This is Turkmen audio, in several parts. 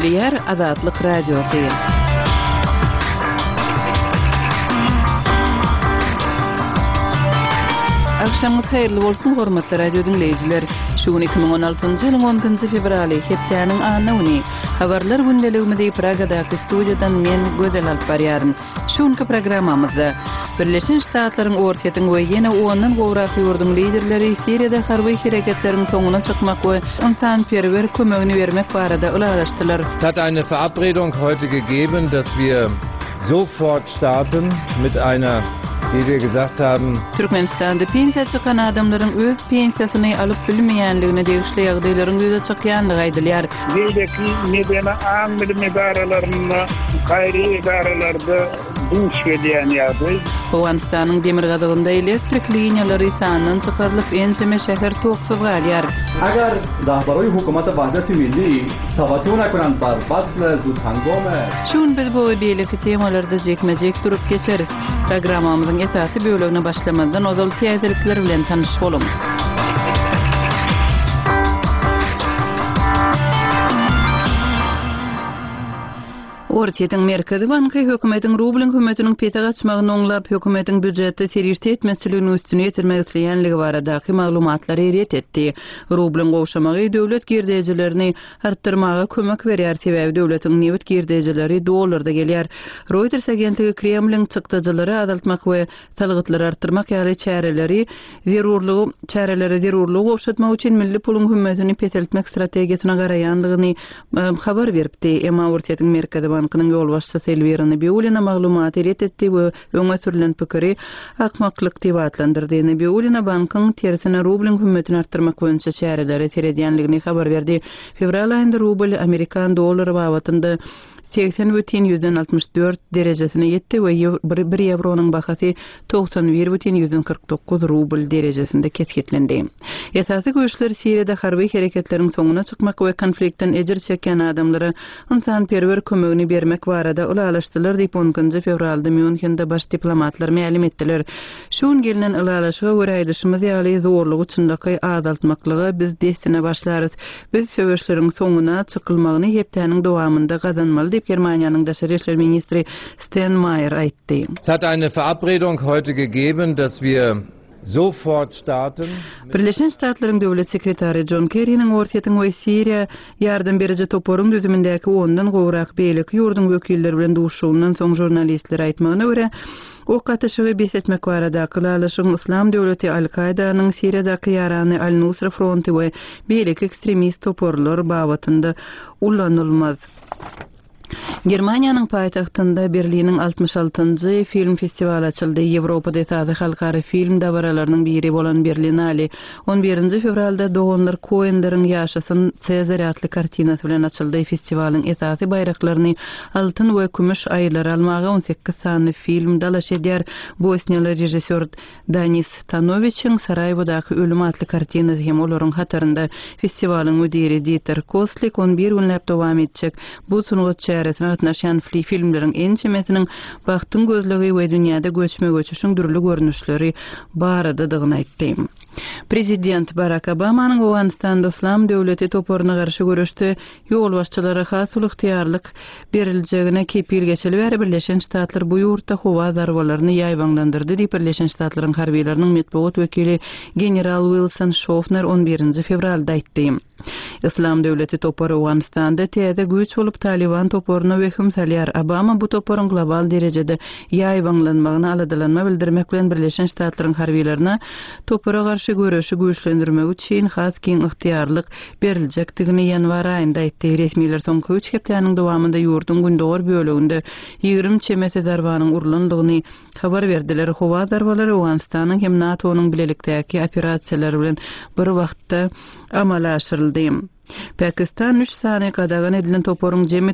Yer Azatlyk Radiosu. Akşamınız hayırlı bolsun hormatly radio dinleyijiler. Şuun 2016-njy ýylyň 10-njy fevraly hepdäniň anyny habarlar gündeligimizde Pragadaky studiýadan men Gözel alyp barýarym. Şuňky programmamyzda Birleşen Ştatlaryň ortaýatyň we ýene ondan gowrak ýurdun liderleri Siriýada harby hereketleriň soňuna çykmak we insanperwer kömegini bermek barada ulalaşdylar. Es hat eine Verabredung heute gegeben, dass wir sofort starten mit einer, wie wir gesagt haben, Türkmenistanda pensiya çykan adamlaryň öz pensiýasyny alyp bilmeýänligine degişli ýagdaýlaryň ýüze çykýanlygy aýdylýar. Beýleki medena amil medaralaryna gaýry idaralarda duş edýän ýagdaý. Owganistanyň demir gadygynda elektrik liniýalary sanynyň çykarylyp enjeme şäher toksyz galýar. اگر رهبرای حکومت وحدت ملی توجه نکنند بر فصل زود هنگام Şun biz bu beýleki temalarda jekmejek durup geçeriz. Programmamyzyň esasy bölümine başlamadan ozal täzelikler bilen tanyş bolun. Ortaýatyň Merkezi Banky hökümetiň rublyň hökümetiniň pete gaçmagyny oňlap hökümetiň büdjetde serýirte etmesligini üstüne ýetirmek isleýänligi barada maglumatlary eýret etdi. Rublyň gowşamagy döwlet girdejilerini artdyrmaga kömek berýär sebäbi döwletiň newit girdejileri dollarda gelýär. Reuters agentligi Kremliň çykdyjylary azaltmak we talgytlary artdyrmak ýaly çäreleri zerurlygy gowşatmak üçin milli puluň hökümetini peteltmek strategiýasyna garaýandygyny habar beripdi. Emma Ortaýatyň Merkezi Bankynyň ýol başçysy Elvira Beulina maglumat eýret etdi we öňe sürülen pikiri akmaklyk diýip adlandyrdy. Beulina bankyň tersine rublyň hökümetini artdyrmak boýunça çäreleri seredýänligini habar berdi. Fevral aýynda rubl Amerikan dollary babatynda 80,64 derejesine ýetdi we 1 euronyň bahasy 91,49 rubl derejesinde kesgitlendi. Esasy güýçler Siriýada harby hereketleriň soňuna çykmak we konfliktden ejir çeken adamlara insanperwer kömegini bermek barada ulalaşdylar diýip 10-njy fevralda Münchende baş diplomatlar ma'lum etdiler. Şuň gelinen ulalaşyga görä aýdyşymyz ýaly zorlugy üçindaky adaltmaklygy biz destine başlarys. Biz söwüşleriň soňuna çykylmagyny hepdäniň dowamında gazanmaly diýip Germaniýanyň daşary işler ministri Steinmeier aýtdy. es hat eine Verabredung heute gegeben, dass wir sofort starten. Birleşen Ştatlaryň döwlet sekretary John Kerry'niň ortaýatyň we Siriýa ýardam beriji toporyň düzümindäki ondan gowrak beýleki ýurdun wekilleri bilen duşuşundan soň jurnalistler aýtmagyna görä, o katyşygy besletmek barada kılalaşyň Islam döwleti Al-Qaidanyň Siriýadaky ýarany Al-Nusra fronty we beýleki ekstremist toporlar babatynda ullanylmaz. Germaniýanyň paýtagtynda Berliniň 66-njy film festivaly açyldy. Ýewropada tazy halkary film dabaralarynyň biri bolan Berlinale 11-nji fevralda Dogonlar Koenleriň ýaşasyn Cezar adly kartinasy bilen açyldy. Festiwalyň esasy bayraklaryny altyn we kümüş aýlar almagy 18 sanly film dalaş edýär. Bosniýaly rejissör Danis Tanovićiň Saraýewodaky ölüm adly kartinasy hem olaryň hatarynda festiwalyň müdiri Dieter Koslik 11 günläp dowam etjek. Bu sunugat çäresine gatnaşan filmleriň ençemesiniň wagtyň gözlegi we dünýäde göçme göçüşiň dürli görnüşleri baradadygyny aýtdy. Prezident Barack Obamanyň Owganistanda Islam döwleti toporyna garşy görüşde ýol başçylara has uluktyarlyk beriljegine kepil geçilip bäri Birleşen Ştatlar bu ýurtda howa zarwalaryny ýaýbanlandyrdy diýip Birleşen Ştatlaryň harbiýlarynyň medeniýet wekili general Wilson Schaffner 11-nji fevralda aýtdy. Islam döwleti topory Owganistanda täze güýç bolup Taliban toporyna wehim salýar. Obama bu toporyň global derejede ýaýbanlanmagyna aladylanma bildirmek bilen Birleşen Ştatlaryň harbiýlaryna topora garşy görüşi güýçlendirmek üçin has keng ygtyarlyk beriljakdygyny ýanwar aýynda aýtdy. Resmiler soňky 3 hepdäniň dowamında ýurdun gündogor böleginde 20 çemese zarwanyň urulandygyny habar berdiler. Howa zarwalary Owganistanyň hem NATO'nyň bilelikdäki operasiýalary bilen bir wagtda amala aşyryldy. Pakistan 3 sany gadagan edilen toporyň jemi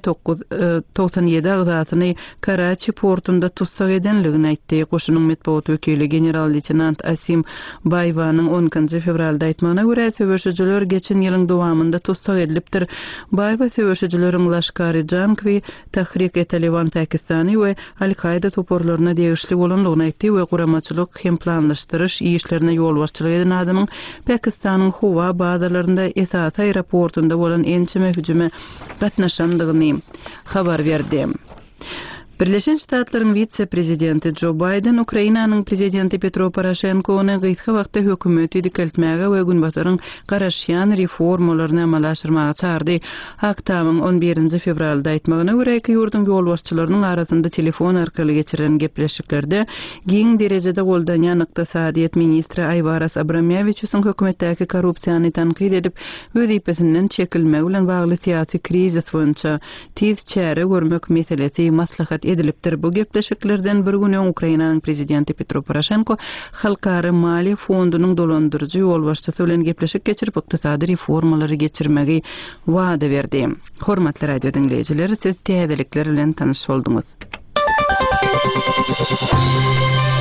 97 agzatyny Karachi portunda tutsak edenligini aýtdy. Goşunyň medeniýet wekili general-leytenant Asim Bayvanyň 10-njy fevralda aýtmagyna görä söwüşçiler geçen ýylyň dowamında tutsak edilipdir. Bayva söwüşçileriň Lashkar-e Jangvi, Tahrik-e-Taliban Pakistany we Al-Qaida toporlaryna degişli bolanlygyny aýtdy we guramaçylyk hem planlaşdyryş işlerine ýol başçylyk eden adamyň Pakistanyň howa bazalarynda esas aeroport ortunda bolan ençeme hüjüme gatnaşandygyny habar berdi. Birleşen Ştatlaryň vice-prezidenti Joe Biden Ukrainanyň prezidenti Petro Poroshenko'ny gyzky wagtda hökümeti dikeltmäge we günbataryň garaşýan reformalaryny amala aşyrmaga çağırdy. Haktamyň 11 fevralda aýtmagyna görä iki ýurdun ýolbaşçylarynyň arasynda telefon arkaly geçirilen gepleşiklerde giň derejede goldanýan ykdysadyýet ministri Ayvaras Abramovich hökümetdäki korrupsiýany tankyd edip, öz ipesinden çekilmegi bilen bagly syýasy krizis boýunça tiz çäre görmek meselesi maslahat edilipdir. Bu gepleşiklerden bir gün Ukrainanyň prezidenti Petro Poroshenko halkary maliýe fondunyň dolandyrjy ýolbaşçysy bilen gepleşik geçirip ykdysady reformalary geçirmegi wada berdi. Hormatly radio dinleýijiler, siz täzelikler bilen tanyş bolduňyz.